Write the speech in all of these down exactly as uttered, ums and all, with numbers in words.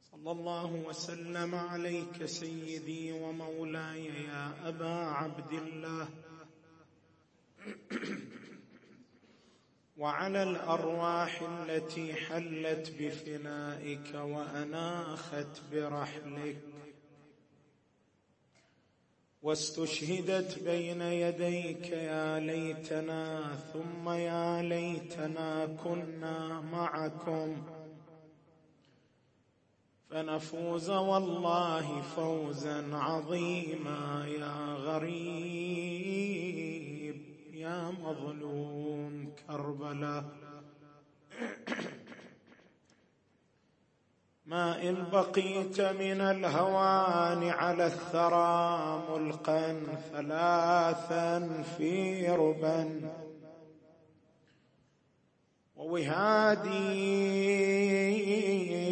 صلى الله وسلم عليك سيدي ومولاي يا أبا عبد الله، وعلى الأرواح التي حلت بفنائك وأناخت برحلك واستشهدت بين يديك، يا ليتنا ثم يا ليتنا كنا معكم فنفوز والله فوزا عظيما. يا غريب يا مظلوم كربلاء، ما إن بقيت من الهوان على الثرى ملقا ثلاثا في ربا ووهادي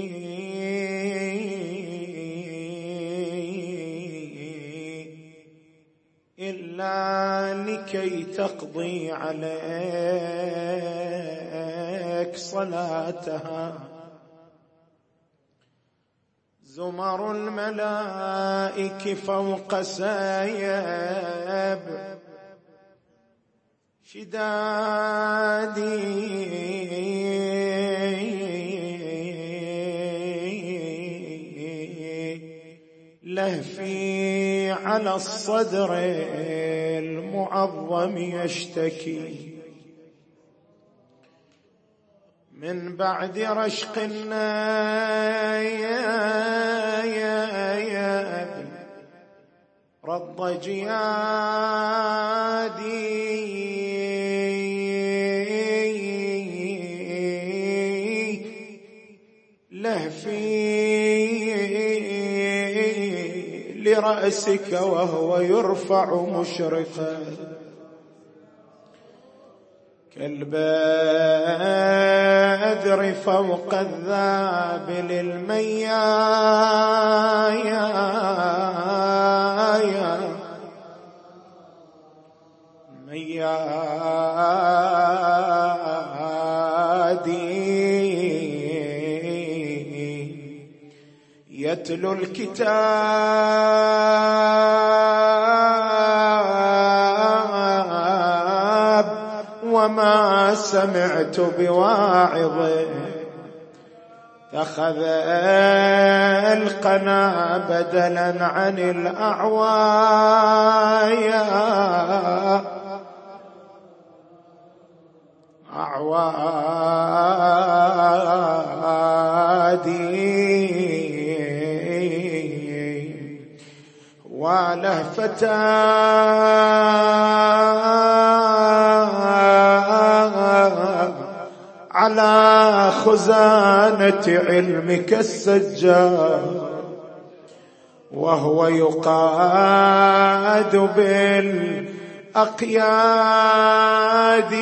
إلا لكي تقضي عليك صلاتها زمر الملائك فوق سايب شدادي لهفي على الصدر المعظم يشتكي من بعد رشق النايب رض جيادي لهفي لرأسك وهو يرفع مشرقا كالبدر فوق الذابل الميايا ميادي يتلو الكتاب وما سمعت بواعظ اتخذ القنا بدلا عن الأعوايا أعوادي ولهفتا على خزانة علمك السجار وهو يقاد بالأقياد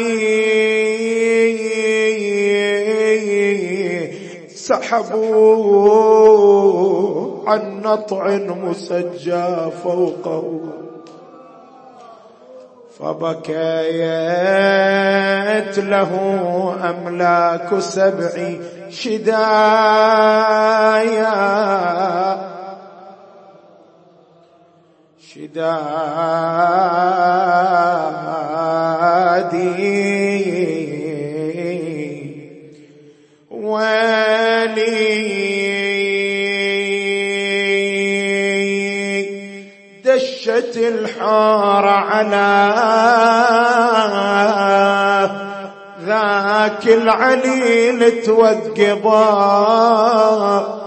سحبوا عن نطع مسجى فوقه فبكيت له أملاك سبع شدايا شدادي ولي دشت الحار على ذاك العليل توقضا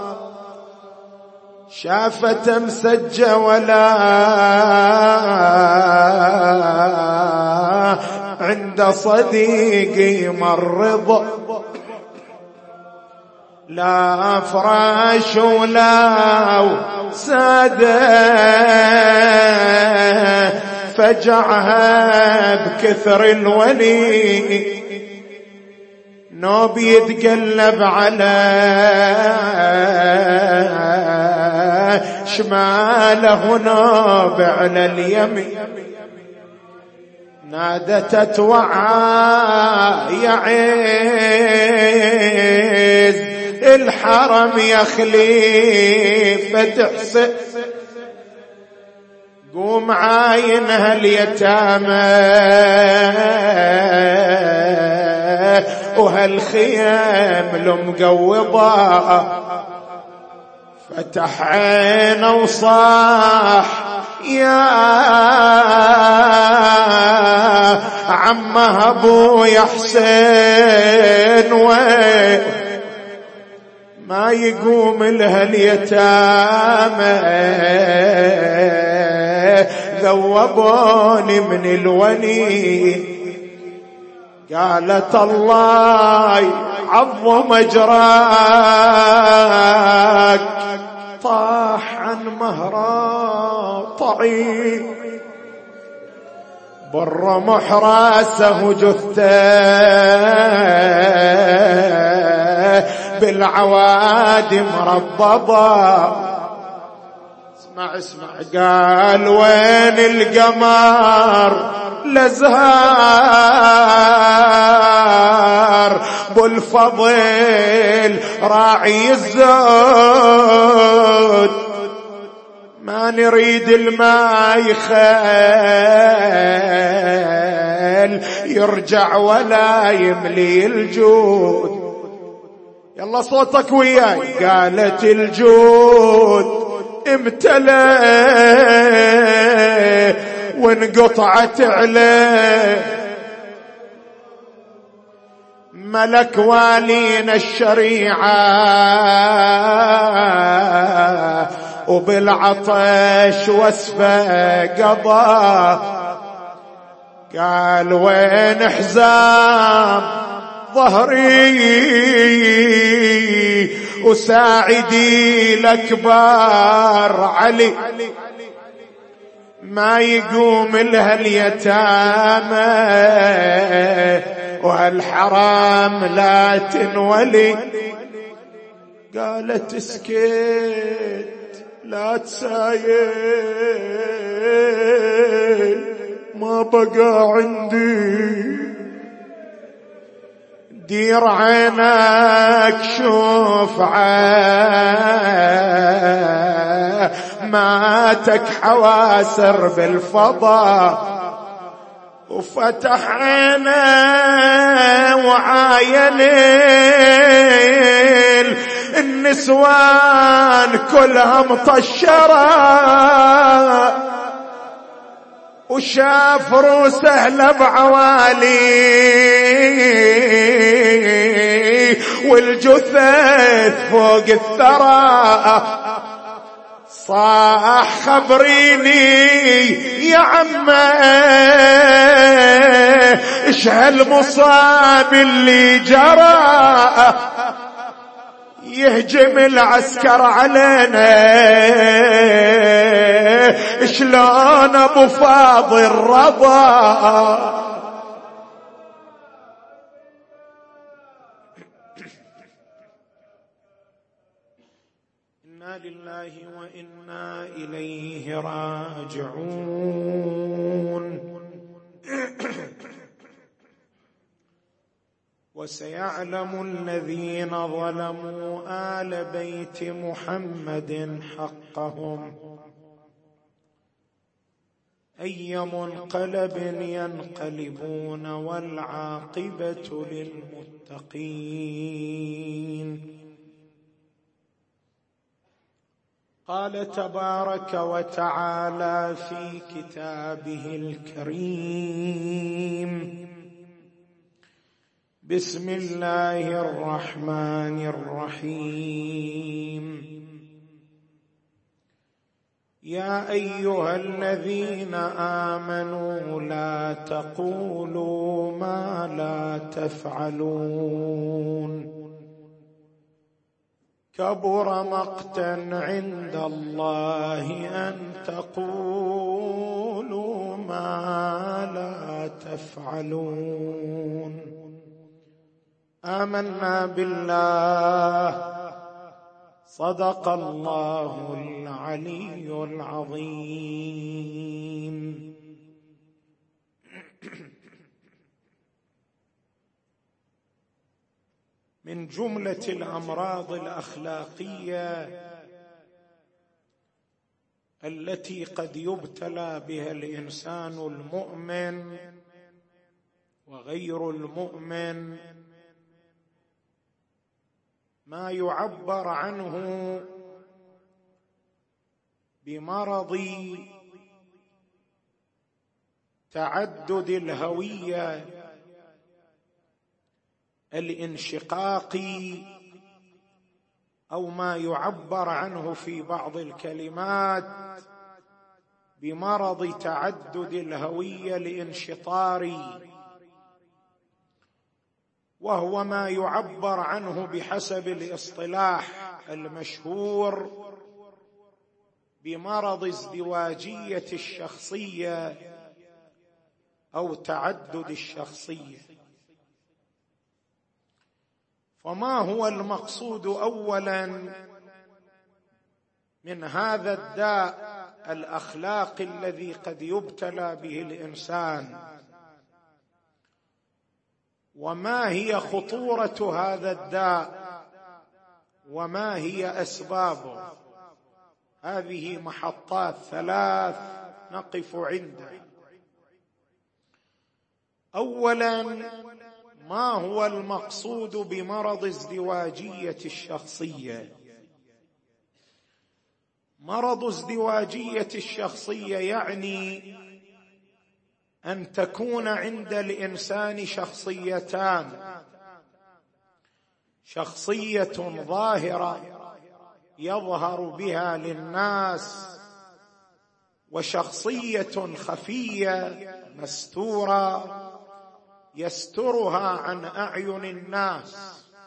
شافت مسجة ولا عند صديقي مرض لا فراش ولا سادة فجعها بكثر الولي نوب يتقلب على شماله نوب على اليمين نادت اتوعى يا عز بالحرم يا خليفة حسين قوم عاينها اليتامى وهالخيام المقوضة فتح عينه وصاح يا عمها ابويا حسين وين ما يقوم لها اليتامى ذوبوني من الولي قالت الله عظم اجراك طاح عن مهرا طعيم بالرمح راسه جثه بالعوادم ربضا اسمع اسمع قال وين القمر لزهار بالفضل راعي الزود ما نريد الماء يخل يرجع ولا يملي الجود يلا صوتك وياي قالت الجود امتلأ وانقطعت عليه ملك والينا الشريعة وبالعطش وسفه قضى قال وين حزام ظهري وساعدي الأكبر علي ما يقوم لها اليتامى وهالحرام لا تنولي قالت اسكت لا تسايل ما بقى عندي دير عينك شوف ماتك حواسر بالفضاء وفتح عينه وعاين النسوان كلها مطشرة وشاف روسه بعوالي والجثث فوق الثرى صاح خبريني يا عمه ايش هالمصاب اللي جرى يهجم العسكر علينا شلون ابو فاضل رضا إنا لله وإنا إليه راجعون وسيعلم الذين ظلموا آل بيت محمد حقهم أي منقلب ينقلبون والعاقبة للمتقين. قال تبارك وتعالى في كتابه الكريم بسم الله الرحمن الرحيم يا أيها الذين آمنوا لا تقولوا ما لا تفعلون كبر مقتا عند الله أن تقولوا ما لا تفعلون آمنا بالله صدق الله العلي العظيم. من جملة الأمراض الأخلاقية التي قد يبتلى بها الإنسان المؤمن وغير المؤمن، ما يعبر عنه بمرض تعدد الهوية الانشقاقي، أو ما يعبر عنه في بعض الكلمات بمرض تعدد الهوية الانشطاري، وهو ما يعبر عنه بحسب الاصطلاح المشهور بمرض ازدواجية الشخصية أو تعدد الشخصية. فما هو المقصود أولا من هذا الداء الأخلاقي الذي قد يبتلى به الإنسان؟ وما هي خطورة هذا الداء؟ وما هي أسبابه؟ هذه محطات ثلاث نقف عندها. أولا، ما هو المقصود بمرض ازدواجية الشخصية؟ مرض ازدواجية الشخصية يعني أن تكون عند الإنسان شخصيتان: شخصية ظاهرة يظهر بها للناس، وشخصية خفية مستورة يسترها عن أعين الناس.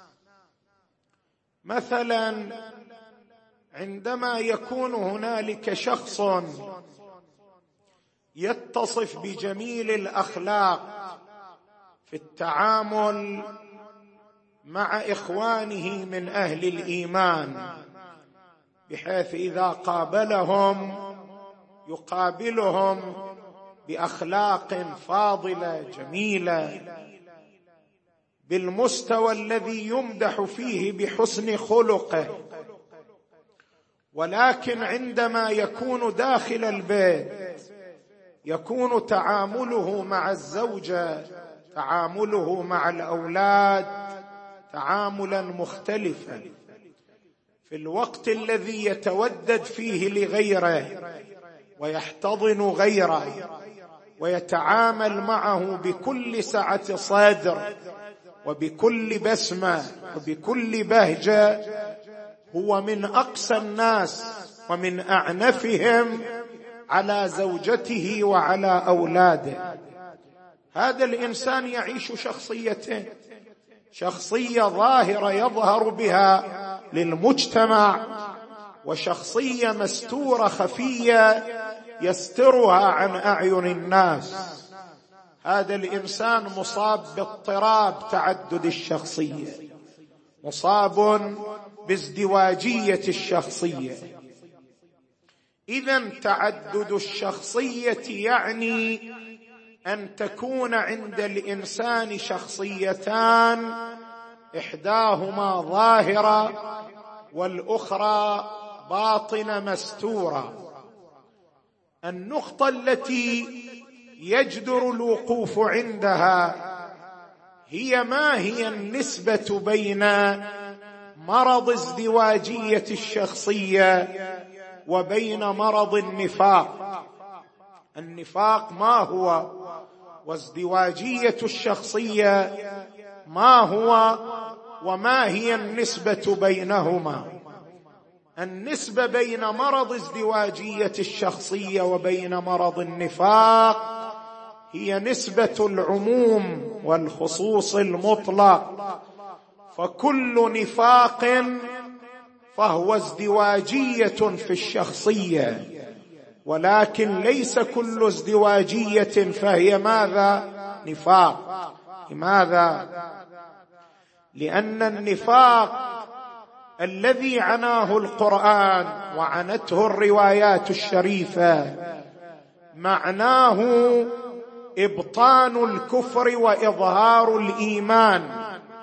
مثلا عندما يكون هنالك شخص يتصف بجميل الأخلاق في التعامل مع إخوانه من أهل الإيمان، بحيث إذا قابلهم يقابلهم بأخلاق فاضلة جميلة بالمستوى الذي يمدح فيه بحسن خلقه، ولكن عندما يكون داخل البيت يكون تعامله مع الزوجة، تعامله مع الأولاد تعاملا مختلفا. في الوقت الذي يتودد فيه لغيره ويحتضن غيره ويتعامل معه بكل سعة صدر وبكل بسمة وبكل بهجة، هو من أقسى الناس ومن أعنفهم على زوجته وعلى أولاده. هذا الإنسان يعيش شخصيتين: شخصية ظاهرة يظهر بها للمجتمع، وشخصية مستورة خفية يسترها عن أعين الناس. هذا الإنسان مصاب باضطراب تعدد الشخصية، مصاب بازدواجية الشخصية. إذن تعدد الشخصية يعني أن تكون عند الإنسان شخصيتان، إحداهما ظاهرة والأخرى باطنة مستورة. النقطة التي يجدر الوقوف عندها هي ما هي النسبة بين مرض ازدواجية الشخصية وبين مرض النفاق. النفاق ما هو؟ وازدواجية الشخصية ما هو؟ وما هي النسبة بينهما؟ النسبة بين مرض ازدواجية الشخصية وبين مرض النفاق هي نسبة العموم والخصوص المطلق. فكل نفاق فهو ازدواجية في الشخصية، ولكن ليس كل ازدواجية فهي ماذا؟ نفاق. لماذا؟ لأن النفاق الذي عناه القرآن وعنته الروايات الشريفة معناه إبطان الكفر وإظهار الإيمان.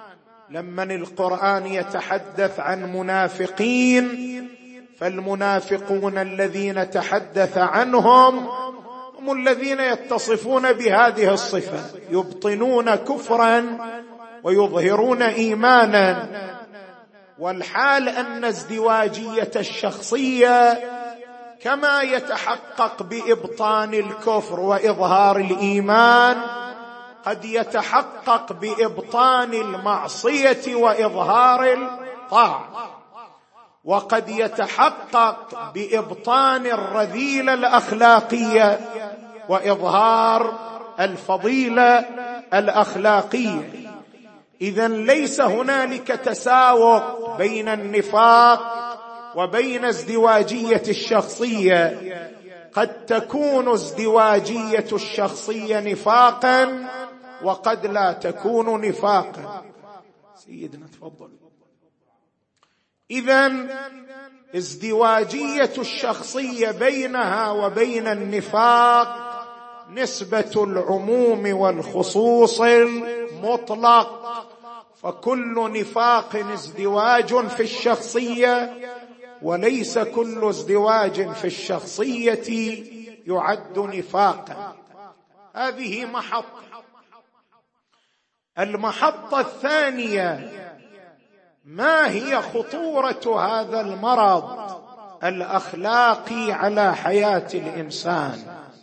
لمن القرآن يتحدث عن منافقين فالمنافقون الذين تحدث عنهم هم الذين يتصفون بهذه الصفة، يبطنون كفرا ويظهرون إيمانا. والحال أن ازدواجية الشخصية كما يتحقق بإبطان الكفر وإظهار الإيمان قد يتحقق بإبطان المعصية وإظهار الطاعة، وقد يتحقق بإبطان الرذيلة الأخلاقية وإظهار الفضيلة الأخلاقية. إذن ليس هنالك تساوق بين النفاق وبين ازدواجية الشخصية، قد تكون ازدواجية الشخصية نفاقا وقد لا تكون نفاقا. سيدنا تفضل. إذن ازدواجية الشخصية بينها وبين النفاق نسبة العموم والخصوص المطلق، فكل نفاق ازدواج في الشخصية وليس كل ازدواج في الشخصية يعد نفاقا. هذه محطة. المحطة الثانية: ما هي خطورة هذا المرض الأخلاقي على حياة الإنسان؟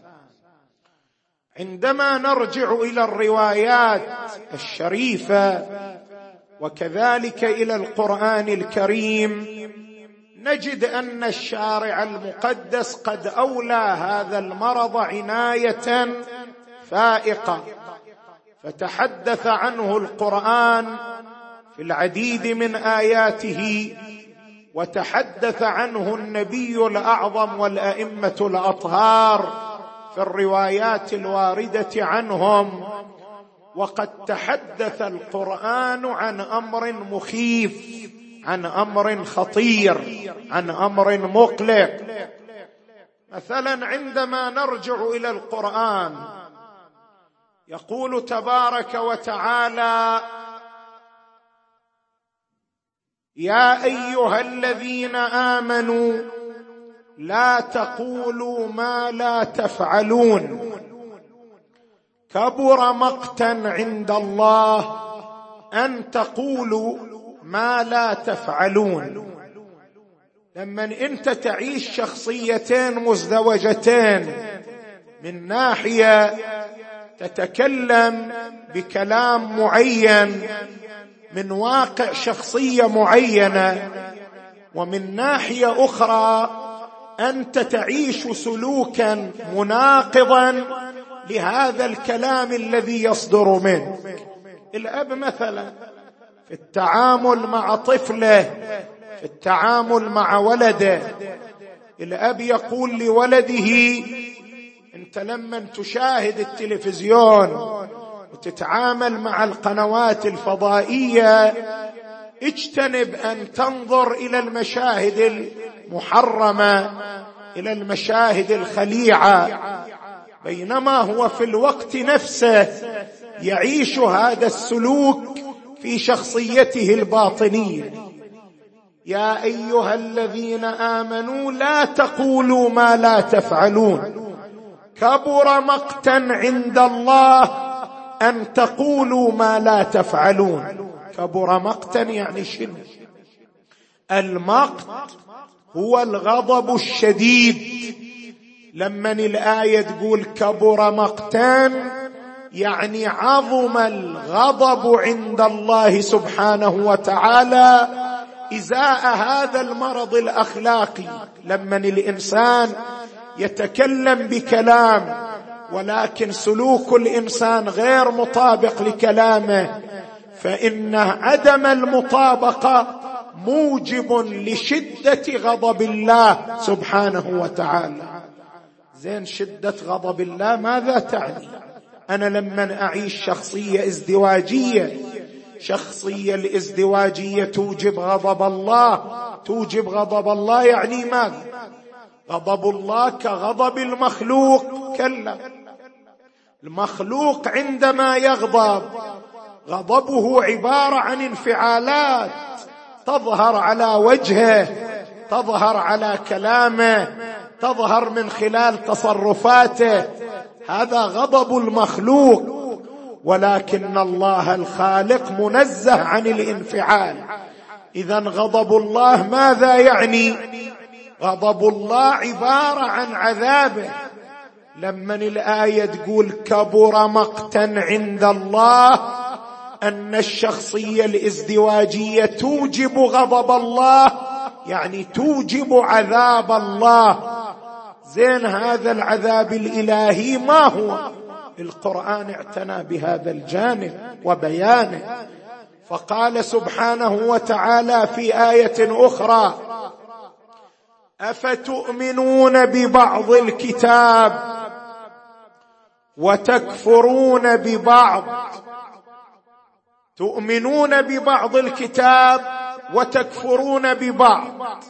عندما نرجع إلى الروايات الشريفة وكذلك إلى القرآن الكريم نجد أن الشارع المقدس قد أولى هذا المرض عناية فائقة، فتحدث عنه القرآن في العديد من آياته، وتحدث عنه النبي الأعظم والأئمة الأطهار في الروايات الواردة عنهم. وقد تحدث القرآن عن أمر مخيف، عن أمر خطير، عن أمر مقلق. مثلا عندما نرجع إلى القرآن يقول تبارك وتعالى: يا أيها الذين آمنوا لا تقولوا ما لا تفعلون كبر مقتا عند الله أن تقولوا ما لا تفعلون. لما أنت تعيش شخصيتين مزدوجتين، من ناحية تتكلم بكلام معين من واقع شخصية معينة، ومن ناحية أخرى أنت تعيش سلوكا مناقضا لهذا الكلام الذي يصدر منك. الأب مثلا في التعامل مع طفله، في التعامل مع ولده، الأب يقول لولده: أنت لما تشاهد التلفزيون وتتعامل مع القنوات الفضائية اجتنب أن تنظر إلى المشاهد المحرمة، إلى المشاهد الخليعة، بينما هو في الوقت نفسه يعيش هذا السلوك في شخصيته الباطنية. يا أيها الذين آمنوا لا تقولوا ما لا تفعلون كبر مقتا عند الله أن تقولوا ما لا تفعلون. كبر مقتا يعني شنو؟ المقت هو الغضب الشديد. لما الآية تقول كبر مقتا يعني عظم الغضب عند الله سبحانه وتعالى إزاء هذا المرض الأخلاقي. لما الإنسان يتكلم بكلام ولكن سلوك الإنسان غير مطابق لكلامه، فإن عدم المطابقة موجب لشدة غضب الله سبحانه وتعالى. زين، شدة غضب الله ماذا تعني؟ أنا لما أعيش شخصية ازدواجية، شخصية الازدواجية توجب غضب الله، توجب غضب الله يعني ماذا؟ غضب الله كغضب المخلوق؟ كلا، المخلوق عندما يغضب غضبه عبارة عن انفعالات تظهر على وجهه، تظهر على كلامه، تظهر من خلال تصرفاته. هذا غضب المخلوق، ولكن الله الخالق منزه عن الانفعال. إذن غضب الله ماذا يعني؟ غضب الله عبارة عن عذابه. لما الآية تقول كبر مقتا عند الله، أن الشخصية الازدواجية توجب غضب الله، يعني توجب عذاب الله. زين، هذا العذاب الإلهي ما هو؟ القرآن اعتنى بهذا الجانب وبيانه، فقال سبحانه وتعالى في آية أخرى: أفتؤمنون ببعض الكتاب وتكفرون ببعض. تؤمنون ببعض الكتاب وتكفرون ببعض.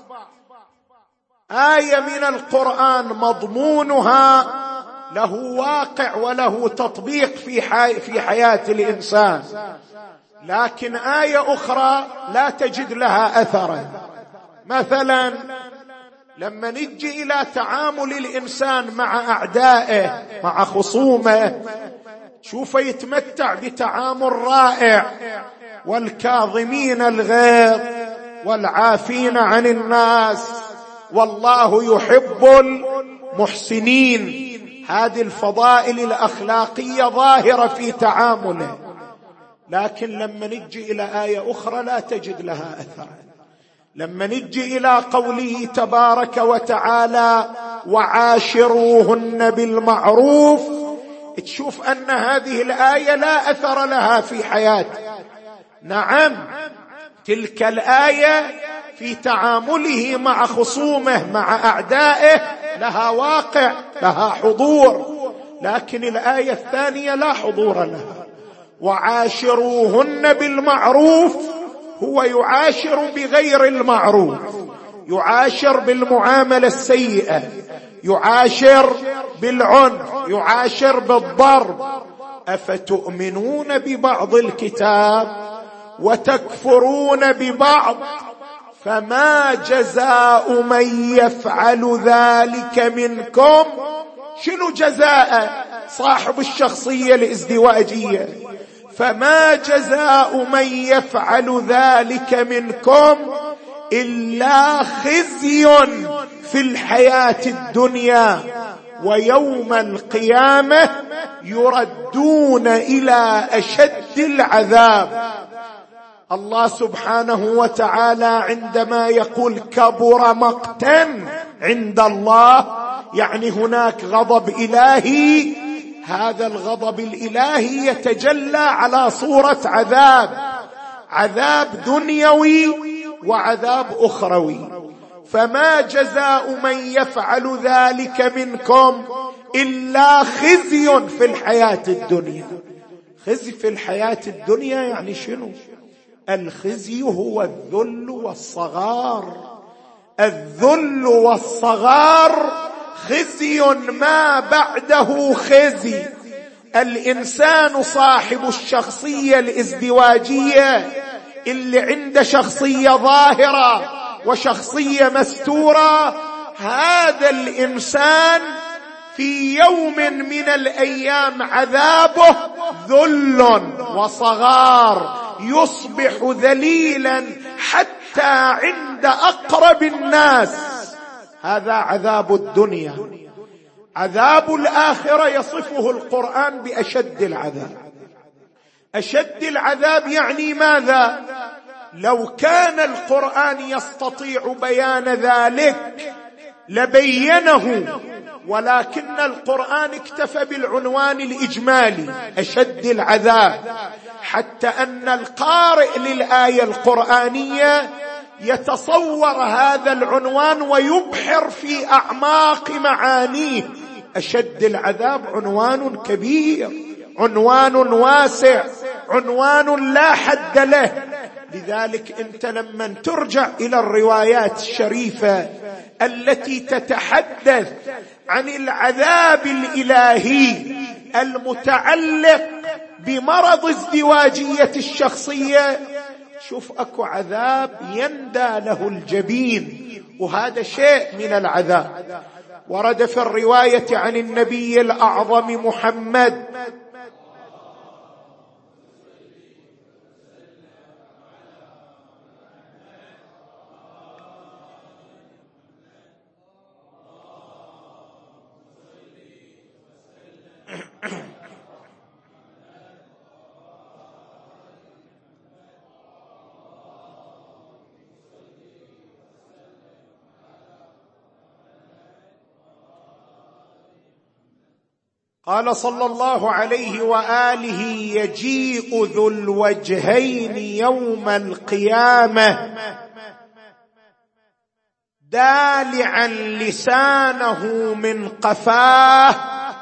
آية من القرآن مضمونها له واقع وله تطبيق في حي... في حياة الإنسان، لكن آية أخرى لا تجد لها أثرا. مثلا لما نجي إلى تعامل الإنسان مع أعدائه، مع خصومه، شوف يتمتع بتعامل رائع: والكاظمين الغيظ والعافين عن الناس والله يحب المحسنين. هذه الفضائل الأخلاقية ظاهرة في تعامله، لكن لما نجي إلى آية أخرى لا تجد لها أثر. لما نجي إلى قوله تبارك وتعالى: وعاشروهن بالمعروف، تشوف أن هذه الآية لا أثر لها في حياته. نعم، تلك الآية في تعامله مع خصومه، مع أعدائه، لها واقع، لها حضور، لكن الآية الثانية لا حضور لها. وعاشروهن بالمعروف هو يعاشر بغير المعروف، يعاشر بالمعاملة السيئة، يعاشر بالعنف، يعاشر بالضرب. أفتؤمنون ببعض الكتاب وتكفرون ببعض، فما جزاء من يفعل ذلك منكم. شنو جزاء صاحب الشخصية الازدواجية؟ فما جزاء من يفعل ذلك منكم إلا خزي في الحياة الدنيا ويوم القيامة يردون إلى أشد العذاب. الله سبحانه وتعالى عندما يقول كبر مقتا عند الله، يعني هناك غضب إلهي. هذا الغضب الإلهي يتجلى على صورة عذاب، عذاب دنيوي وعذاب أخروي. فما جزاء من يفعل ذلك منكم إلا خزي في الحياة الدنيا. خزي في الحياة الدنيا يعني شنو؟ الخزي هو الذل والصغار. الذل والصغار خزي ما بعده خزي. الإنسان صاحب الشخصية الازدواجية اللي عنده شخصية ظاهرة وشخصية مستورة، هذا الإنسان في يوم من الأيام عذابه ذل وصغار، يصبح ذليلا حتى عند أقرب الناس. هذا عذاب الدنيا. عذاب الآخرة يصفه القرآن بأشد العذاب. أشد العذاب يعني ماذا؟ لو كان القرآن يستطيع بيان ذلك لبينه، ولكن القرآن اكتفى بالعنوان الإجمالي أشد العذاب، حتى أن القارئ للآية القرآنية يتصور هذا العنوان ويبحر في أعماق معانيه. أشد العذاب عنوان كبير، عنوان واسع، عنوان لا حد له. لذلك أنت لما ترجع إلى الروايات الشريفة التي تتحدث عن العذاب الإلهي المتعلق بمرض ازدواجية الشخصية، شوف اكو عذاب يندى له الجبين، وهذا شيء من العذاب. ورد في الرواية عن النبي الأعظم محمد قال صلى الله عليه وآله: يجيء ذو الوجهين يوم القيامة دالعا لسانه من قفاه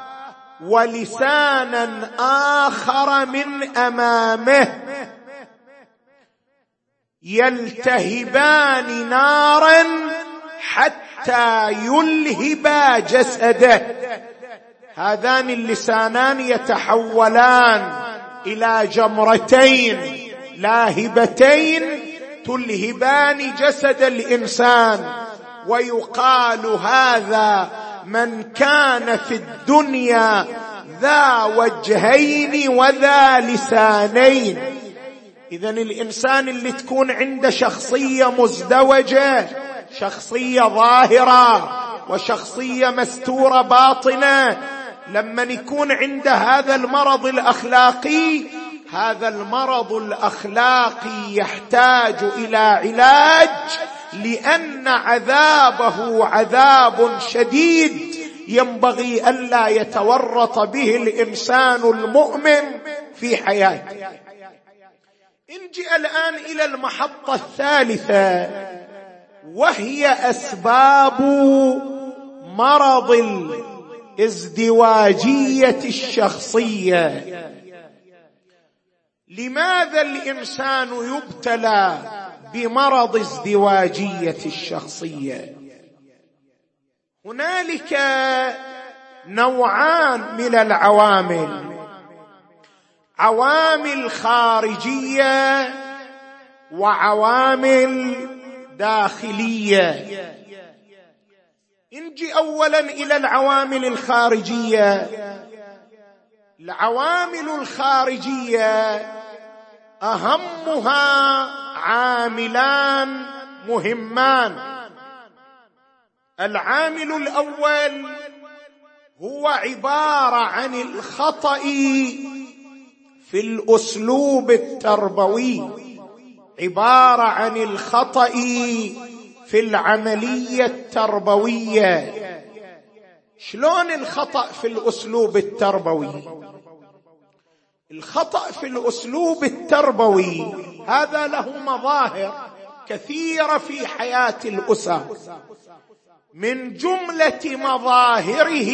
ولسانا آخر من أمامه، يلتهبان نارا حتى يلهبا جسده. هذان اللسانان يتحولان إلى جمرتين لاهبتين تلهبان جسد الإنسان، ويقال: هذا من كان في الدنيا ذا وجهين وذا لسانين. إذن الإنسان اللي تكون عنده شخصية مزدوجة، شخصية ظاهرة وشخصية مستورة باطنة، لما يكون عند هذا المرض الأخلاقي، هذا المرض الأخلاقي يحتاج إلى علاج، لأن عذابه عذاب شديد ينبغي ألا يتورط به الإنسان المؤمن في حياته. نجي الآن إلى المحطة الثالثة، وهي أسباب مرض الازدواجية الشخصية. لماذا الإنسان يبتلى بمرض ازدواجية الشخصية؟ هنالك نوعان من العوامل: عوامل خارجية وعوامل داخلية. نجي أولا إلى العوامل الخارجية. العوامل الخارجية أهمها عاملان مهمان. العامل الأول هو عبارة عن الخطأ في الأسلوب التربوي، عبارة عن الخطأ في العملية التربوية. شلون الخطأ في الأسلوب التربوي؟ الخطأ في الأسلوب التربوي هذا له مظاهر كثيرة في حياة الأسر. من جملة مظاهره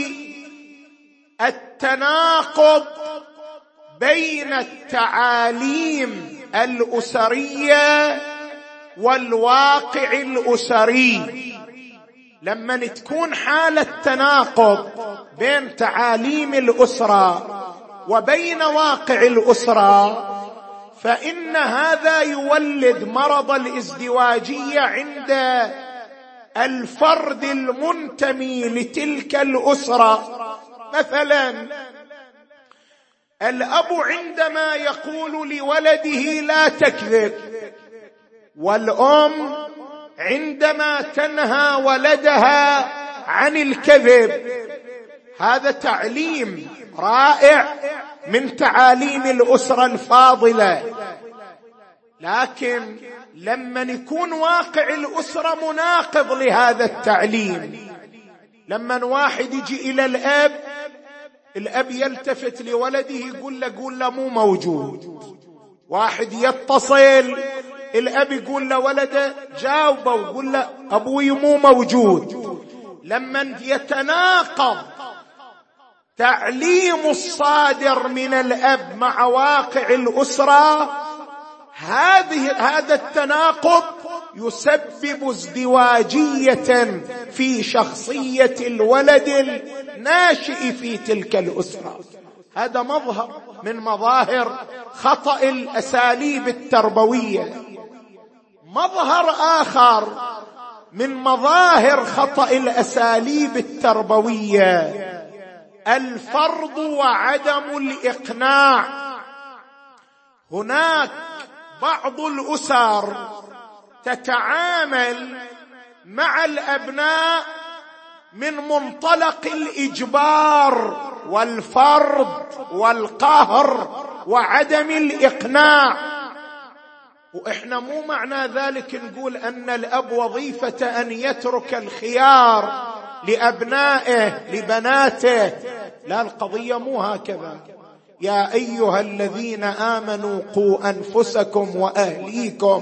التناقض بين التعاليم الأسرية والواقع الأسري. لما تكون حالة تناقض بين تعاليم الأسرة وبين واقع الأسرة، فإن هذا يولد مرض الازدواجية عند الفرد المنتمي لتلك الأسرة. مثلا الأب عندما يقول لولده لا تكذب، والأم عندما تنهى ولدها عن الكذب، هذا تعليم رائع من تعاليم الأسرة الفاضلة. لكن لما يكون واقع الأسرة مناقض لهذا التعليم، لما واحد يجي إلى الأب، الأب يلتفت لولده يقول له قول له مو موجود. واحد يتصل، الأب يقول له ولده جاوبه ويقول له أبوي مو موجود. لما يتناقض تعليم الصادر من الأب مع واقع الأسرة، هذه هذا التناقض يسبب ازدواجية في شخصية الولد الناشئ في تلك الأسرة. هذا مظهر من مظاهر خطأ الأساليب التربوية. مظهر آخر من مظاهر خطأ الأساليب التربوية الفرض وعدم الإقناع. هناك بعض الأسر تتعامل مع الأبناء من منطلق الإجبار والفرض والقهر وعدم الإقناع، وإحنا مو معنى ذلك نقول أن الأب وظيفة أن يترك الخيار لأبنائه لبناته، لا، القضية مو هكذا. يا أيها الذين آمنوا قوا أنفسكم وأهليكم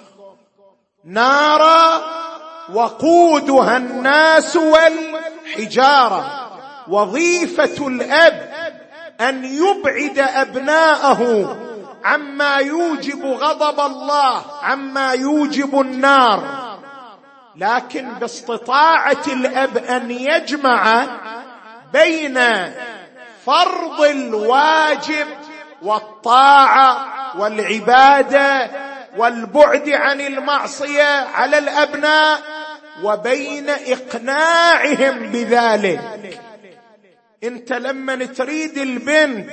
نارا وقودها الناس والحجارة. وظيفة الأب أن يبعد أبناءه عما يوجب غضب الله، عما يوجب النار، لكن باستطاعة الأب أن يجمع بين فرض الواجب والطاعة والعبادة والبعد عن المعصية على الأبناء وبين إقناعهم بذلك. انت لما تريد البنت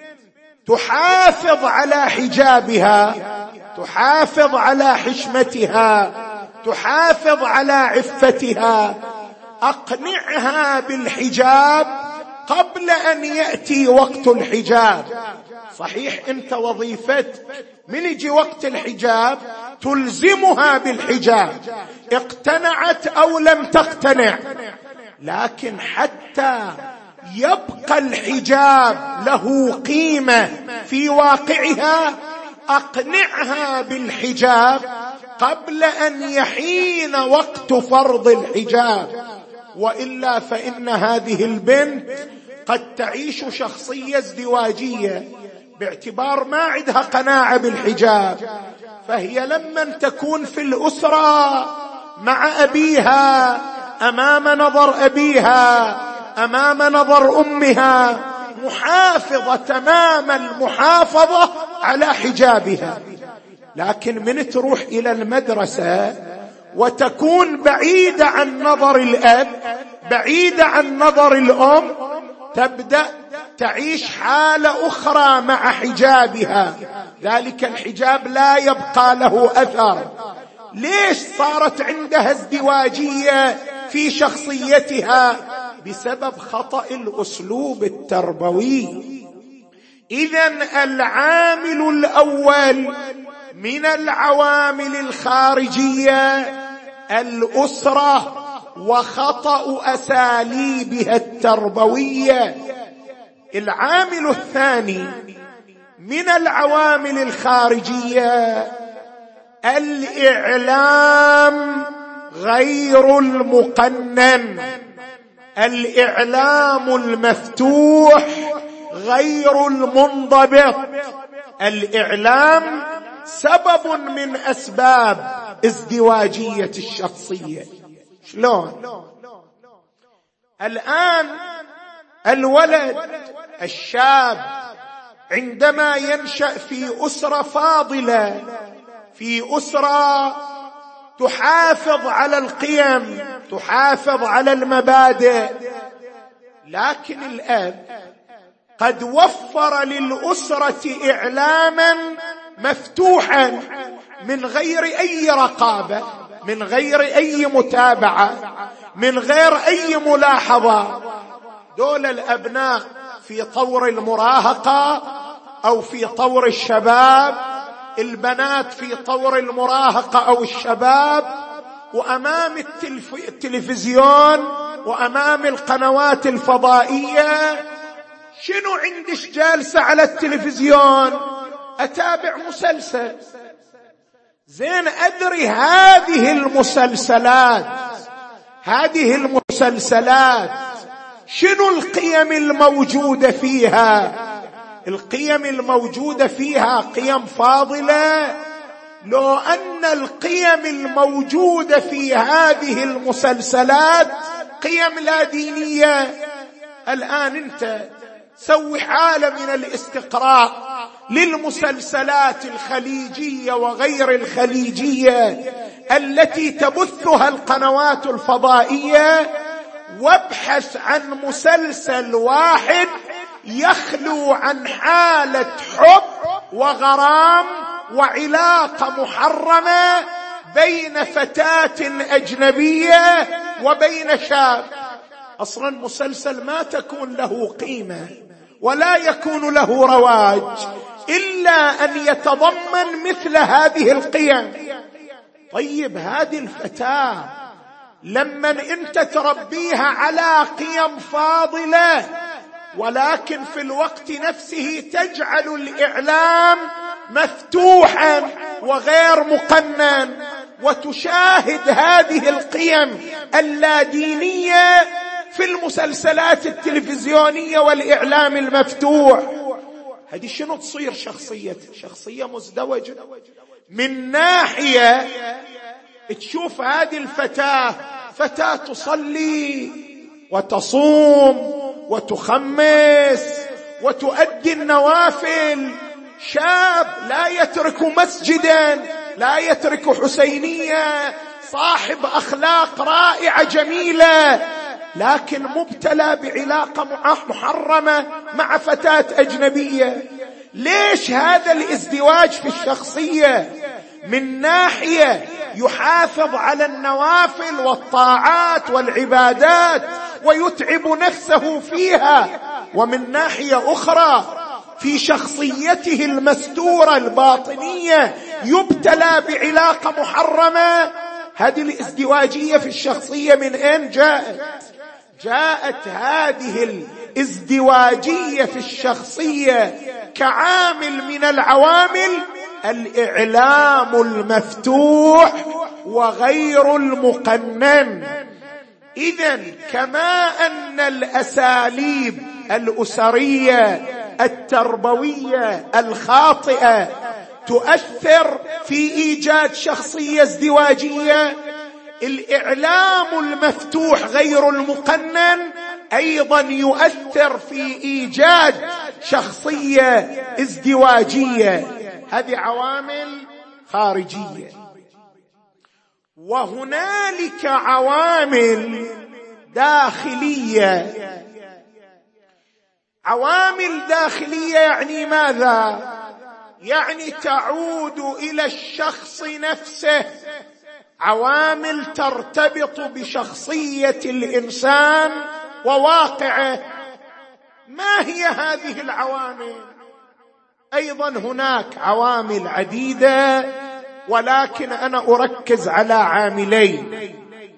تحافظ على حجابها، تحافظ على حشمتها، تحافظ على عفتها، أقنعها بالحجاب قبل أن يأتي وقت الحجاب. صحيح أنت وظيفتك من يجي وقت الحجاب تلزمها بالحجاب، اقتنعت أو لم تقتنع، لكن حتى يبقى الحجاب له قيمة في واقعها أقنعها بالحجاب قبل أن يحين وقت فرض الحجاب، وإلا فإن هذه البنت قد تعيش شخصية ازدواجية باعتبار ما عندها قناعة بالحجاب، فهي لما تكون في الأسرة مع أبيها أمام نظر أبيها أمام نظر أمها محافظة تمام المحافظة على حجابها، لكن من تروح إلى المدرسة وتكون بعيدة عن نظر الأب بعيدة عن نظر الأم تبدأ تعيش حالة أخرى مع حجابها، ذلك الحجاب لا يبقى له أثر. ليش صارت عندها ازدواجية في شخصيتها؟ بسبب خطأ الأسلوب التربوي. إذن العامل الأول من العوامل الخارجية الأسرة وخطأ أساليبها التربوية. العامل الثاني من العوامل الخارجية الإعلام غير المقنن، الإعلام المفتوح غير المنضبط. الإعلام سبب من أسباب ازدواجية الشخصية. شلون؟ الآن الولد الشاب عندما ينشأ في أسرة فاضلة، في أسرة تحافظ على القيم، تحافظ على المبادئ، لكن الأب قد وفر للأسرة إعلاما مفتوحا من غير أي رقابة، من غير أي متابعة، من غير أي ملاحظة. دول الأبناء في طور المراهقة أو في طور الشباب، البنات في طور المراهقة أو الشباب، وأمام التلف... التلفزيون وأمام القنوات الفضائية. شنو عندش جالسة على التلفزيون؟ أتابع مسلسل. زين، أدري هذه المسلسلات هذه المسلسلات شنو القيم الموجودة فيها؟ القيم الموجودة فيها قيم فاضلة. لو أن القيم الموجودة في هذه المسلسلات قيم لا دينية، الآن أنت سوي حالة من الاستقراء للمسلسلات الخليجية وغير الخليجية التي تبثها القنوات الفضائية، وابحث عن مسلسل واحد يخلو عن حالة حب وغرام وعلاقة محرمة بين فتاة أجنبية وبين شاب. أصلا مسلسل ما تكون له قيمة ولا يكون له رواج إلا أن يتضمن مثل هذه القيم. طيب هذه الفتاة لما أنت تربيها على قيم فاضلة، ولكن في الوقت نفسه تجعل الإعلام مفتوحا وغير مقنن، وتشاهد هذه القيم اللادينية في المسلسلات التلفزيونية والإعلام المفتوح، هذه شنو تصير؟ شخصية شخصية مزدوجة. من ناحية تشوف هذه الفتاة فتاة تصلي وتصوم وتخمس وتؤدي النوافل، شاب لا يترك مسجدا، لا يترك حسينية، صاحب أخلاق رائعة جميلة، لكن مبتلى بعلاقة محرمة مع فتاة أجنبية. ليش هذا الازدواج في الشخصية؟ من ناحية يحافظ على النوافل والطاعات والعبادات ويتعب نفسه فيها، ومن ناحية أخرى في شخصيته المستورة الباطنية يبتلى بعلاقة محرمة. هذه الازدواجية في الشخصية من أين جاءت؟ جاءت هذه الازدواجية في الشخصية كعامل من العوامل الإعلام المفتوح وغير المقنن. إذن كما أن الأساليب الأسرية التربوية الخاطئة تؤثر في إيجاد شخصية ازدواجية، الإعلام المفتوح غير المقنن أيضا يؤثر في إيجاد شخصية ازدواجية. هذه عوامل خارجية. وهنالك عوامل داخلية. عوامل داخلية يعني ماذا؟ يعني تعود إلى الشخص نفسه، عوامل ترتبط بشخصية الإنسان وواقعه. ما هي هذه العوامل؟ أيضا هناك عوامل عديدة، ولكن أنا أركز على عاملين.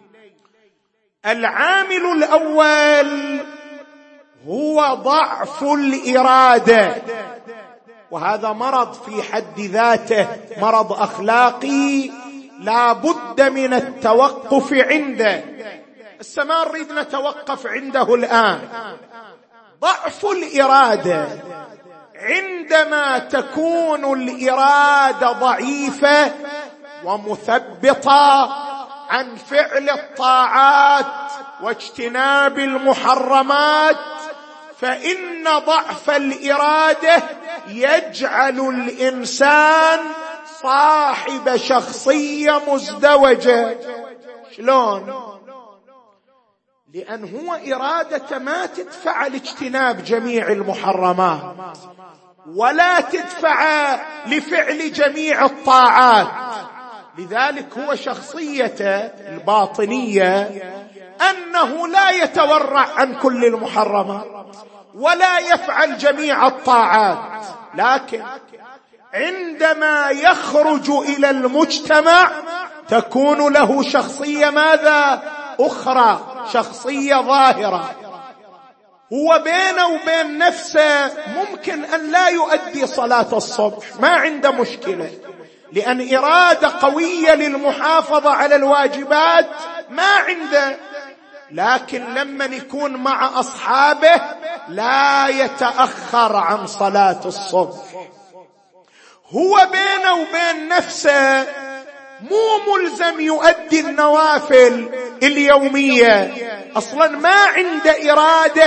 العامل الأول هو ضعف الإرادة، وهذا مرض في حد ذاته، مرض أخلاقي لا بد من التوقف عنده. السماء نريد نتوقف عنده الآن. ضعف الإرادة، عندما تكون الإرادة ضعيفة ومثبطة عن فعل الطاعات واجتناب المحرمات، فإن ضعف الإرادة يجعل الإنسان صاحب شخصية مزدوجة. شلون؟ لأن هو إرادة ما تدفع لاجتناب جميع المحرمات ولا تدفع لفعل جميع الطاعات، لذلك هو شخصيته الباطنية أنه لا يتورع عن كل المحرمات ولا يفعل جميع الطاعات، لكن عندما يخرج إلى المجتمع تكون له شخصية ماذا؟ أخرى، شخصية ظاهرة. هو بينه وبين نفسه ممكن أن لا يؤدي صلاة الصبح، ما عنده مشكلة، لأن إرادة قوية للمحافظة على الواجبات ما عنده، لكن لما يكون مع أصحابه لا يتأخر عن صلاة الصبح. هو بينه وبين نفسه مو ملزم يؤدي النوافل اليومية، أصلا ما عنده إرادة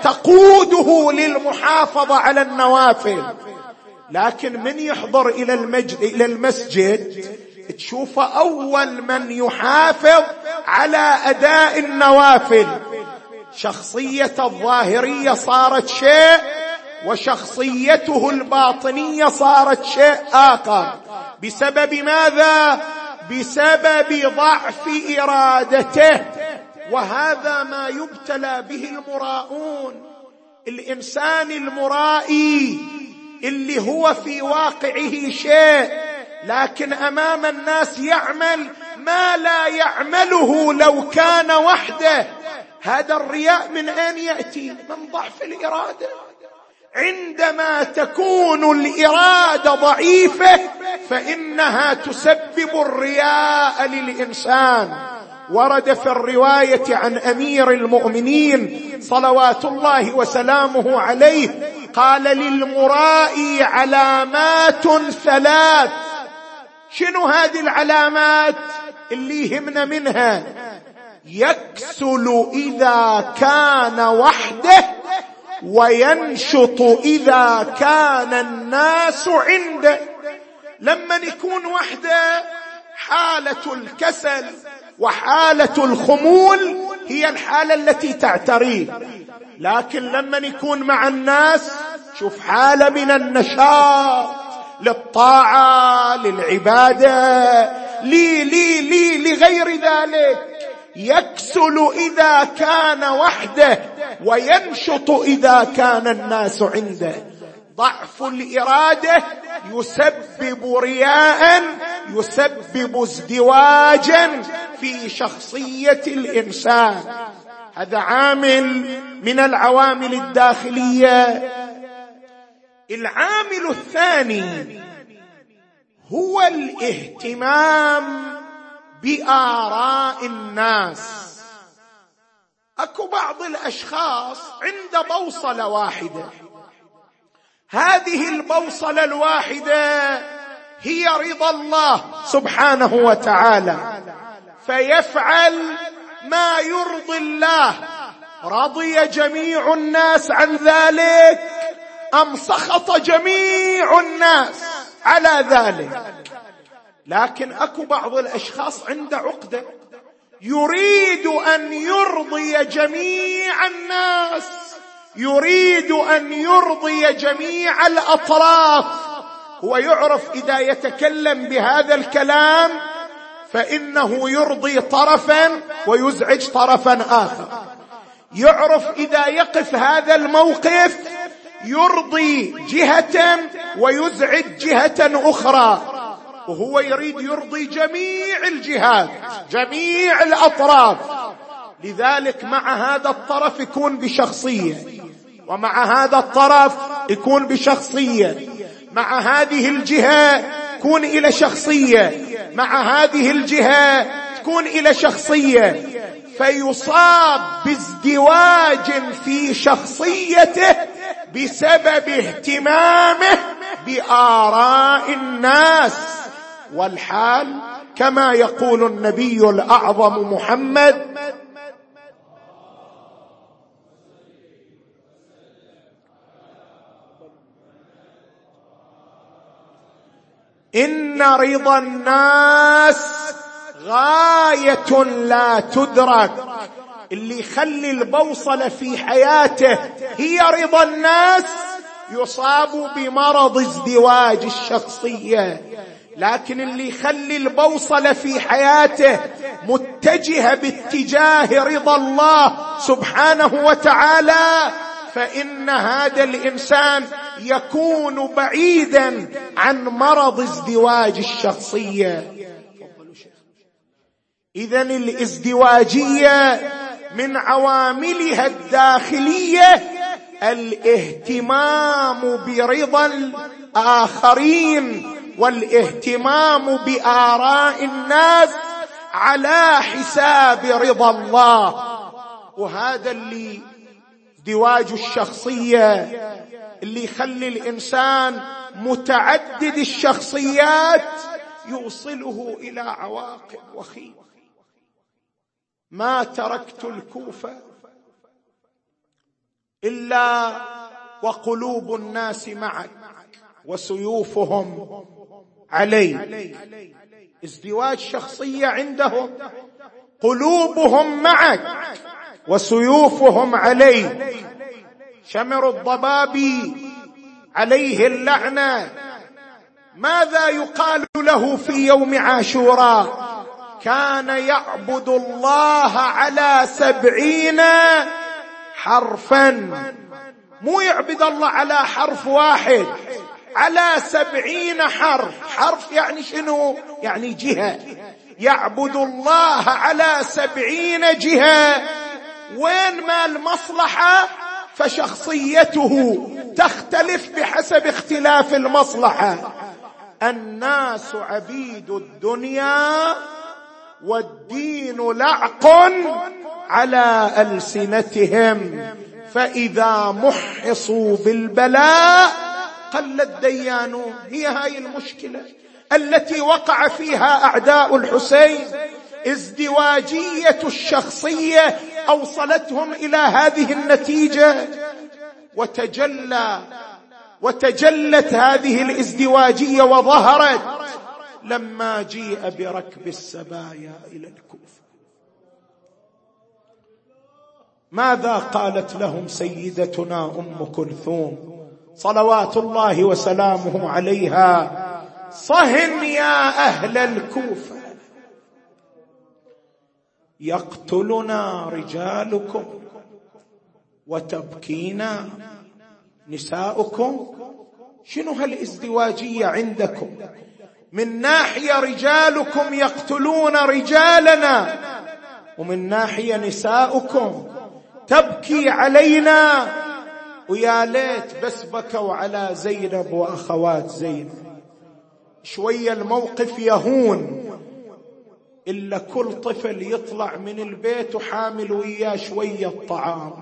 تقوده للمحافظة على النوافل. لكن من يحضر إلى المسجد, إلى المسجد تشوفه أول من يحافظ على أداء النوافل. شخصية الظاهرية صارت شيء، وشخصيته الباطنية صارت شيء آخر. بسبب ماذا؟ بسبب ضعف إرادته. وهذا ما يبتلى به المراؤون. الإنسان المرائي اللي هو في واقعه شيء، لكن أمام الناس يعمل ما لا يعمله لو كان وحده. هذا الرياء من أين يأتي؟ من ضعف الإرادة. عندما تكون الإرادة ضعيفة فإنها تسبب الرياء للإنسان. ورد في الرواية عن أمير المؤمنين صلوات الله وسلامه عليه قال: للمرائي علامات ثلاث. شنو هذه العلامات اللي يهمنا منها؟ يكسل إذا كان وحده، وينشط إذا كان الناس عنده. لما يكون وحده حالة الكسل وحالة الخمول هي الحالة التي تعتريه، لكن لما يكون مع الناس شوف حالة من النشاط للطاعة للعبادة لي لي لي لغير ذلك. يكسل إذا كان وحده، وينشط إذا كان الناس عنده. ضعف الإرادة يسبب رياء، يسبب ازدواجا في شخصية الإنسان. هذا عامل من العوامل الداخلية. العامل الثاني هو الاهتمام بآراء الناس. أكو بعض الأشخاص عند بوصلة واحدة، هذه البوصلة الواحدة هي رضا الله سبحانه وتعالى، فيفعل ما يرضي الله. رضي جميع الناس عن ذلك أم سخط جميع الناس على ذلك؟ لكن أكو بعض الأشخاص عنده عقدة، يريد أن يرضي جميع الناس، يريد أن يرضي جميع الأطراف. هو يعرف إذا يتكلم بهذا الكلام فإنه يرضي طرفا ويزعج طرفا آخر، يعرف إذا يقف هذا الموقف يرضي جهة ويزعج جهة أخرى، وهو يريد يرضي جميع الجهات جميع الأطراف. لذلك مع هذا الطرف يكون بشخصية، ومع هذا الطرف يكون بشخصية، مع هذه الجهة تكون إلى شخصية، مع هذه الجهة تكون إلى شخصية، فيصاب بازدواج في شخصيته بسبب اهتمامه بآراء الناس. والحال كما يقول النبي الأعظم محمد: إن رضا الناس غاية لا تدرك. اللي يخلي البوصلة في حياته هي رضا الناس يصاب بمرض ازدواج الشخصية، لكن اللي يخلي البوصلة في حياته متجهة باتجاه رضا الله سبحانه وتعالى فإن هذا الإنسان يكون بعيدا عن مرض ازدواج الشخصية. إذن الازدواجية من عواملها الداخلية الاهتمام برضا الآخرين والاهتمام بآراء الناس على حساب رضا الله. وهذا اللي ازدواج الشخصية اللي يخلي الإنسان متعدد الشخصيات يوصله إلى عواقب وخيمة. ما تركت الكوفة إلا وقلوب الناس معك وسيوفهم عليه. ازدواج شخصية عندهم، قلوبهم معك وسيوفهم عليه. شمر الضبابي عليه اللعنة ماذا يقال له في يوم عاشوراء؟ كان يعبد الله على سبعين حرفا، مو يعبد الله على حرف واحد، على سبعين حرف. حرف يعني شنو؟ يعني جهة. يعبد الله على سبعين جهة. وين ما المصلحة فشخصيته تختلف بحسب اختلاف المصلحة. الناس عبيد الدنيا والدين لعق على ألسنتهم، فإذا محصوا بالبلاء قل الديانون. هي هاي المشكلة التي وقع فيها أعداء الحسين. ازدواجية الشخصية أوصلتهم إلى هذه النتيجة، وتجلى وتجلت هذه الازدواجية وظهرت لما جيء بركب السبايا إلى الكوفة. ماذا قالت لهم سيدتنا أم كلثوم صلوات الله وسلامه عليها؟ صهن يا أهل الكوفة، يقتلنا رجالكم وتبكينا نساؤكم. شنو هالازدواجية عندكم؟ من ناحية رجالكم يقتلون رجالنا، ومن ناحية نساؤكم تبكي علينا. ويا ليت بس بكوا على زينب وأخوات زينب شوية الموقف يهون، إلا كل طفل يطلع من البيت وحامل وياه شوية طعام،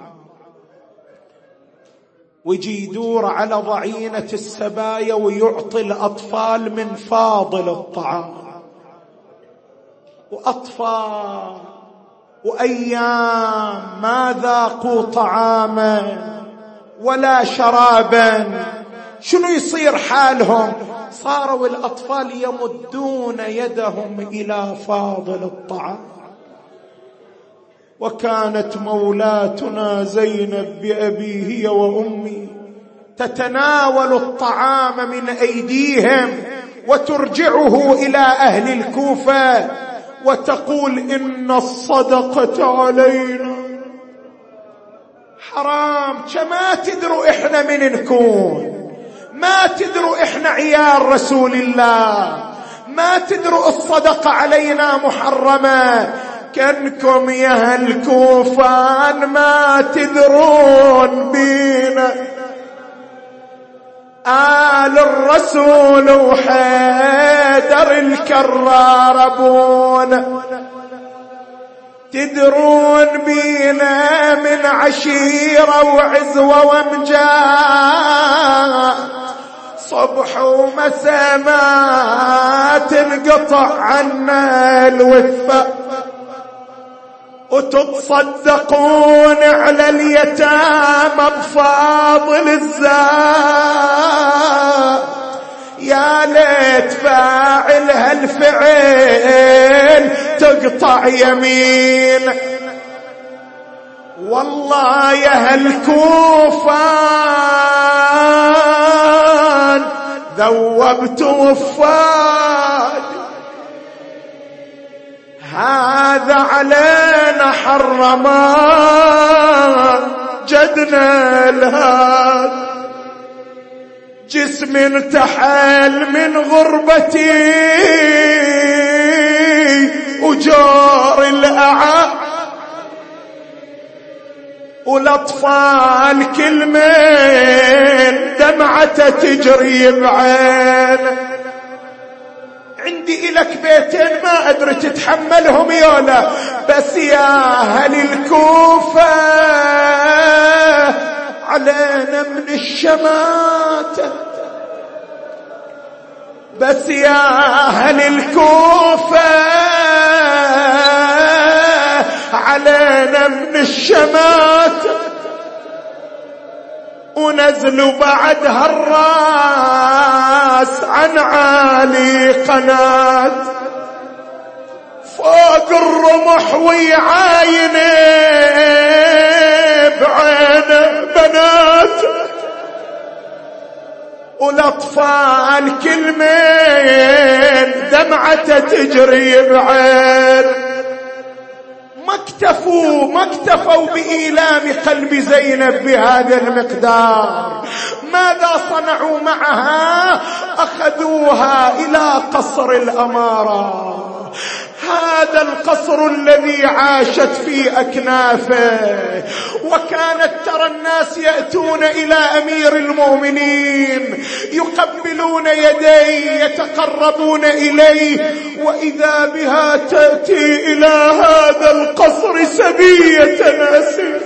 ويجي يدور على ضعينة السبايا ويعطي الأطفال من فاضل الطعام. وأطفال وأيام ما ذاقوا طعاما ولا شرابا، شنو يصير حالهم؟ صاروا الأطفال يمدون يدهم إلى فاضل الطعام. وكانت مولاتنا زينب بأبي هي وأمي تتناول الطعام من أيديهم وترجعه إلى أهل الكوفة وتقول إن الصدقة علينا. حرام، ما تدروا إحنا من نكون، ما تدروا إحنا عيال رسول الله، ما تدروا الصدقة علينا محرمة. كنكم يا الكوفان ما تدرون بينا، آل الرسول وحيدر الكرار أبونا، تدرون بينا من عشيرة وعزوة ومجاة، صبح ومساء ما تنقطع عنا الوفة، وتتصدقون على اليتامى بفاضل الزاد. يا ليت فاعل هالفعل تقطع يمين. والله يا هالكوفان ذوبت وفاد، هذا علينا حرمان جدنا الهاد. جسم ارتحل من غربتي وجار الأعى، والأطفال كل من دمعته تجري بعين. عندي إلك بيتين ما أدري تتحملهم يولا، بس يا أهل الكوفة علينا من الشماتة، بس يا أهل الكوفة علينا من الشماتة. ونزلوا بعدها الراس عن عالي قناة، فوق الرمح ويعاينه بعينه بنات والأطفال كلمين دمعته تجري بعين. ما اكتفوا ما اكتفوا بإيلام قلب زينب بهذا المقدار، ماذا صنعوا معها؟ أخذوها إلى قصر الأمارة، هذا القصر الذي عاشت في أكنافه. وكانت ترى الناس يأتون إلى أمير المؤمنين يقبلون يديه يتقربون إليه، وإذا بها تأتي إلى هذا القصر سبية ناسية،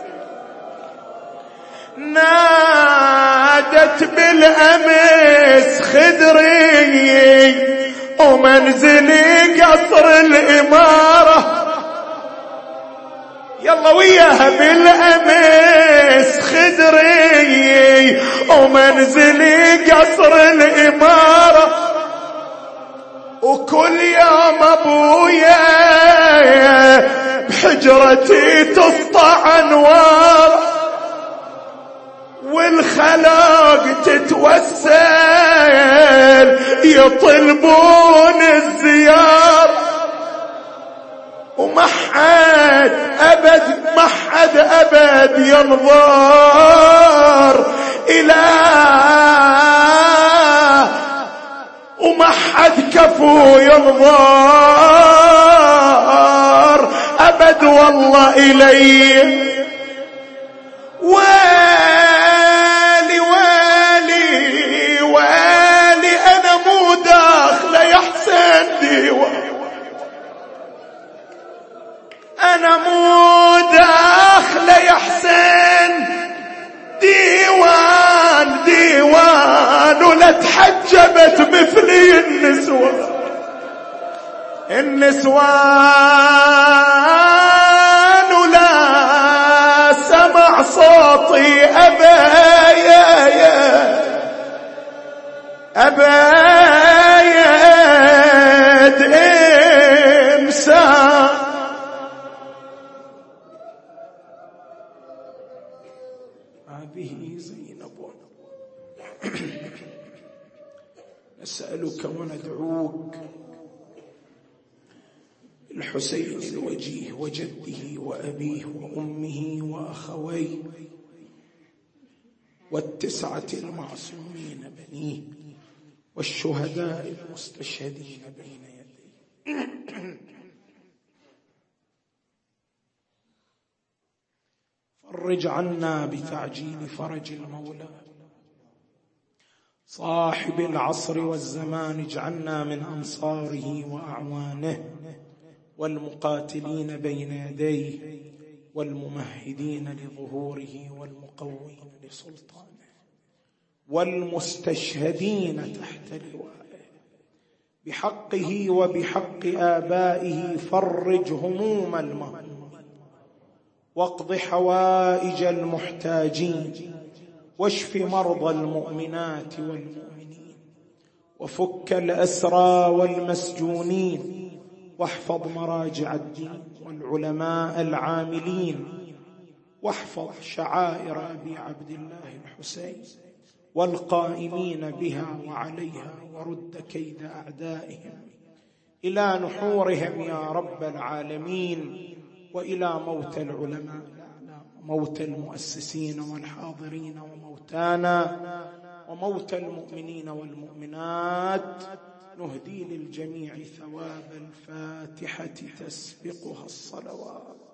نادت بالأمس خدري ومنزلي قصر الإمارة، يلا وياها بالأمس خدري ومنزلي قصر الإمارة، وكل يوم أبويا بحجرتي تسطع أنوار، والخلاق تتوسل يطلبون الزيارة، ومحد أبد محد أبد ينظر إلى ومحد كفو ينظر أبد والله إليه. ويلي ويلي ويلي أنا مو داخلة يا حسين ديوان، أنا مو داخلة يا حسين ديوان ديوان، ولا تحجبت مثلي النسوان النسوان، ولا سمع صوتي أبايا يا أبايا إمسان. هذه زينب نسألك وندعوك الحسين الوجيه وجده وأبيه وأمه وأخويه والتسعة المعصومين بنيه والشهداء المستشهدين بين يديه. فرج عنا بتعجيل فرج المولى صاحب العصر والزمان، اجعلنا من أنصاره وأعوانه والمقاتلين بين يديه والممهدين لظهوره والمقوين لسلطانه والمستشهدين تحت لوائه بحقه وبحق آبائه. فرج هموم المهمومين واقض حوائج المحتاجين واشف مرضى المؤمنات والمؤمنين وفك الأسرى والمسجونين واحفظ مراجع الدين والعلماء العاملين واحفظ شعائر أبي عبد الله الحسين والقائمين بها وعليها، ورد كيد أعدائهم إلى نحورهم يا رب العالمين، وإلى موت العلماء وموت المؤسسين والحاضرين وموتانا وموت المؤمنين والمؤمنات. نهدي للجميع ثواب الفاتحة تسبقها الصلوات.